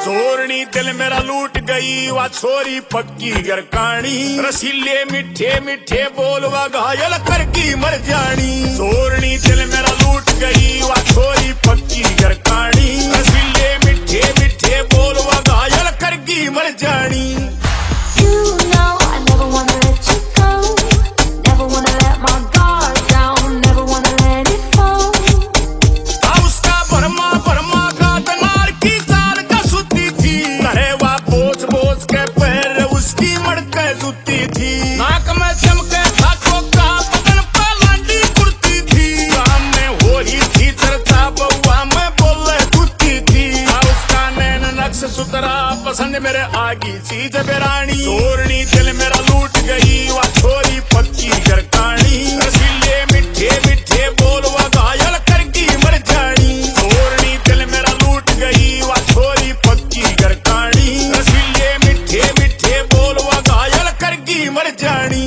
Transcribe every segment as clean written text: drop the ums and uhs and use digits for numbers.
चोरनी दिल मेरा लूट गई वा छोरी पक्की गरकानी, रसीले मिठे मिठे बोल वा घायल करकी मर जानी। चोरनी दिल मेरा लूट गई वा छोरी पक्की गरकानी, रसीले मिठे मिठे बोल वा घायल करकी मर जानी। सुतरा पसंद मेरे आगी चीज बेरानी, चोरनी दिल मेरा लूट गई वा छोरी पक्की गरकानी, रसीले मिठे मिठे बोल वा घायल करकी मर जानी। चोरनी दिल मेरा लूट गई वा छोरी पक्की गरकानी, रसीले मिठे मिठे बोल वा घायल करकी मर जानी।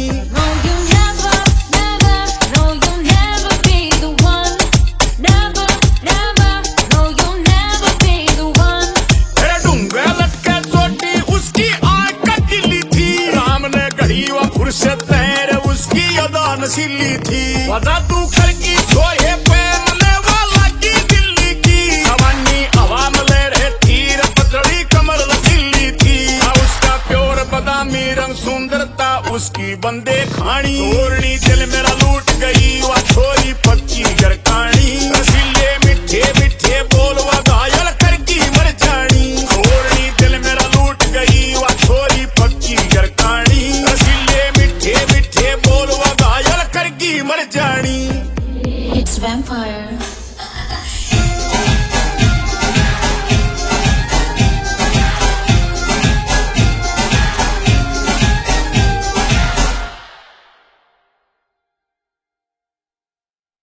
उसकी अदा नशीली थी, वजह तू करकी छोरे पहनने वाला की दिल्ली की, सवानी आवाम ले रहे तीर पतड़ी कमर लचीली थी। उसका प्योर बदामी रंग सुंदरता उसकी बंदे खानी, चोरनी दिल मेरा लूट गई वा छोरी पक्की गरकानी, रसीले मिठे मिठे बोल वा घायल करकी मर जानी। चोरनी दिल मेरा लूट गई वा छोरी पक्की गरकानी, रसीले मिठे मिठे बोल वा घायल करकी मर जानी। It's vampire.